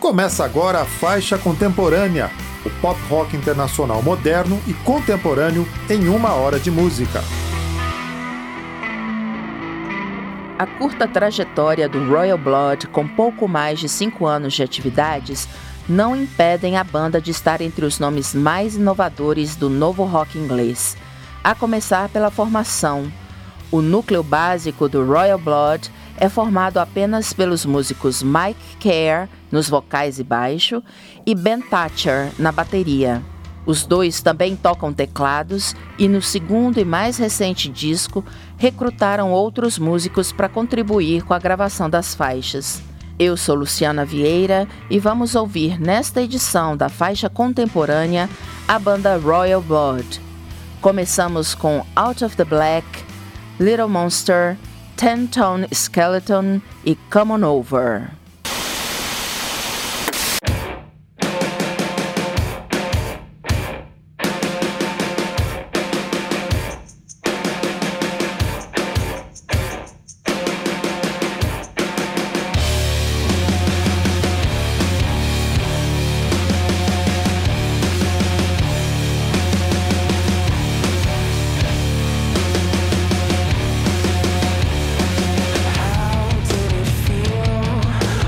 Começa agora a Faixa Contemporânea, o pop rock internacional moderno e contemporâneo em 1 hora de música. A curta trajetória do Royal Blood, com pouco mais de 5 anos de atividades, não impedem a banda de estar entre os nomes mais inovadores do novo rock inglês, a começar pela formação. O núcleo básico do Royal Blood é formado apenas pelos músicos Mike Kerr, nos vocais e baixo, e Ben Thatcher, na bateria. Os dois também tocam teclados e, no segundo e mais recente disco, recrutaram outros músicos para contribuir com a gravação das faixas. Eu sou Luciana Vieira e vamos ouvir nesta edição da Faixa Contemporânea a banda Royal Blood. Começamos com Out of the Black, Little Monster, Ten Tone Skeleton e Come On Over. How did it feel?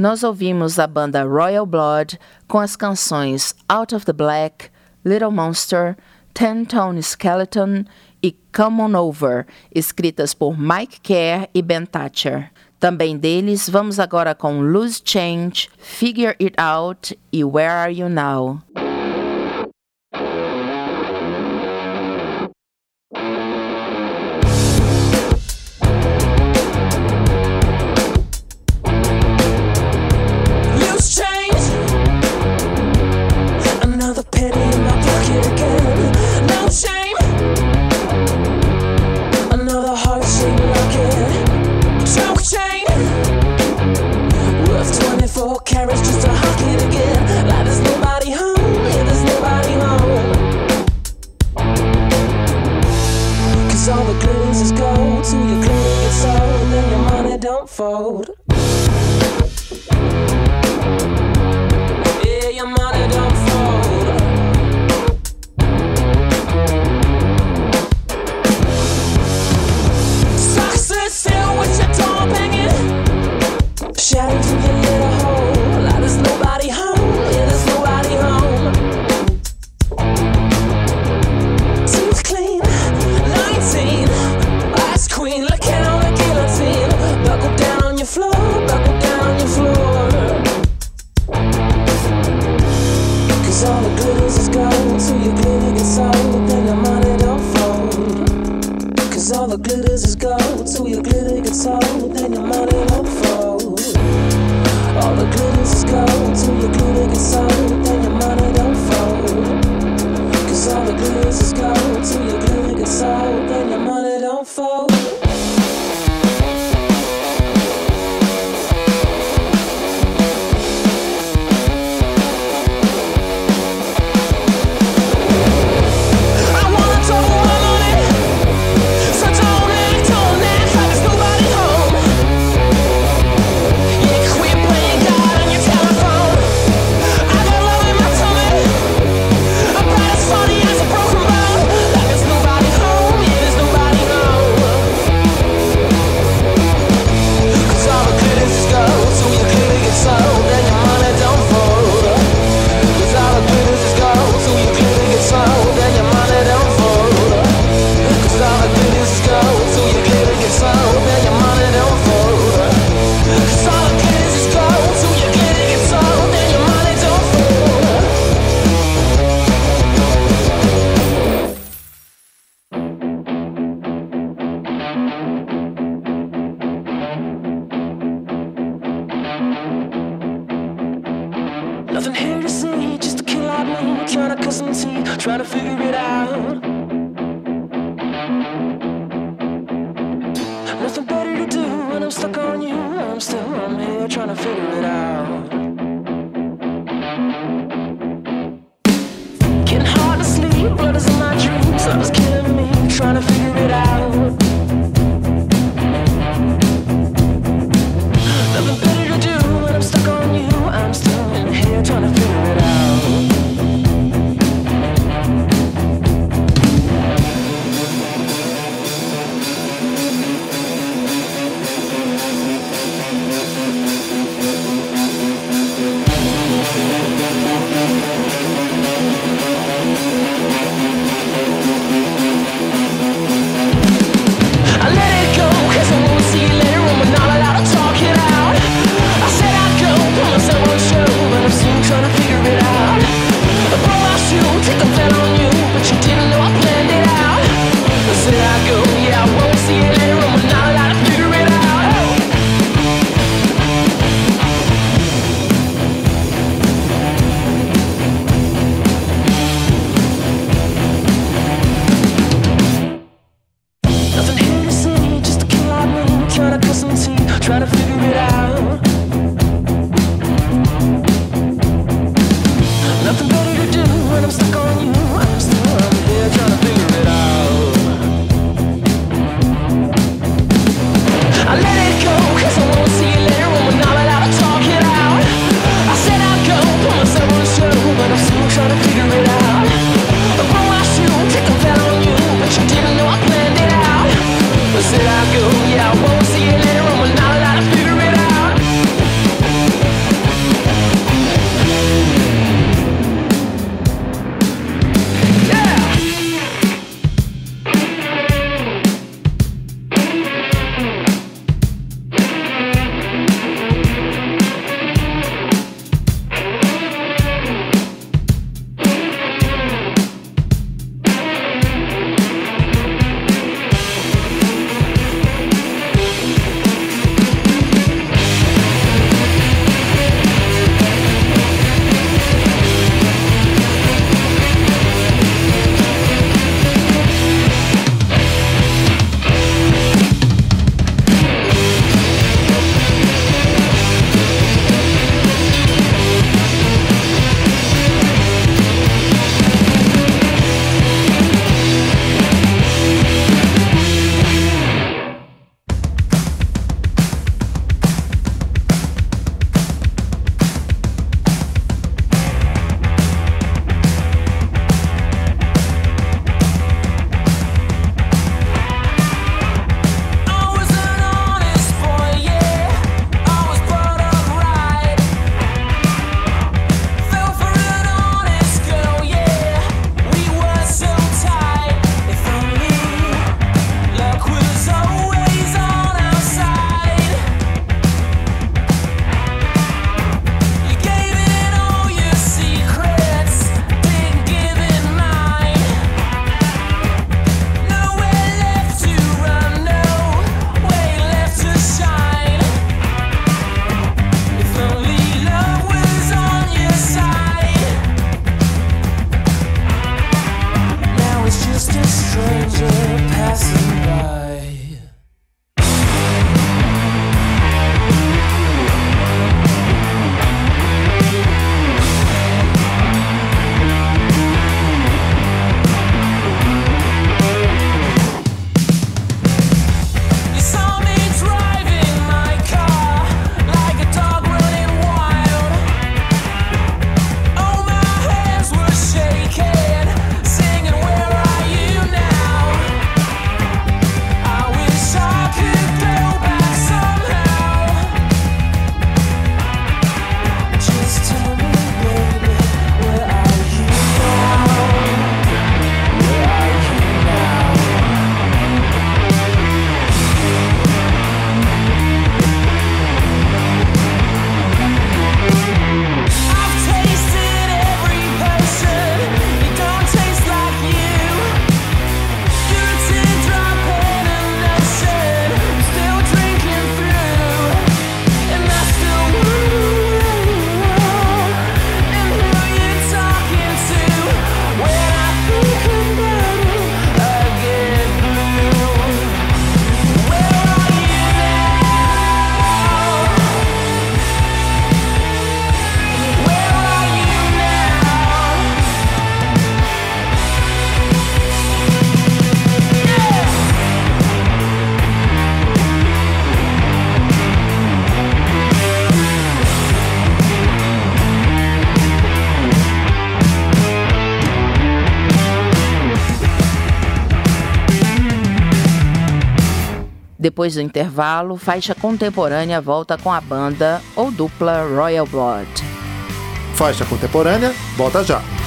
nós ouvimos a banda Royal Blood com as canções Out of the Black, Little Monster, Ten Tone Skeleton e Come On Over, escritas por Mike Kerr e Ben Thatcher. Também deles, vamos agora com Loose Change, Figure It Out e Where Are You Now? Fold. Yeah, your money don't fold. Socks are still with your door banging, shouting through your little hole. Like there's nobody home, yeah, there's nobody home. Teeth clean, 19, ice queen, looking on the guillotine. Buckle down on your floor, buckle down on your floor. Cause all the glitters is gold, till your glitter gets old, then your money don't fold. Cause all the glitters is gold, till your glitter gets old, then your money don't fold. All the glitters is gold, till your glitter gets old, then your money don't fold. Cause all the glitters is gold, till your glitter gets old, then your money don't fold. Nothing here to see, just a kid like me, trying to cut some teeth, trying to figure it out. Nothing better to do when I'm stuck on you. I'm here trying to figure it out. Getting hard to sleep, blood is in my dreams, love is killing me, trying to figure it out. Nothing better to do when I'm stuck on you. I'm still in here trying to figure it out. Said I go, yeah, I won't see you later on, we're not allowed to Depois do intervalo, Faixa Contemporânea volta com a banda ou dupla Royal Blood. Faixa Contemporânea volta já.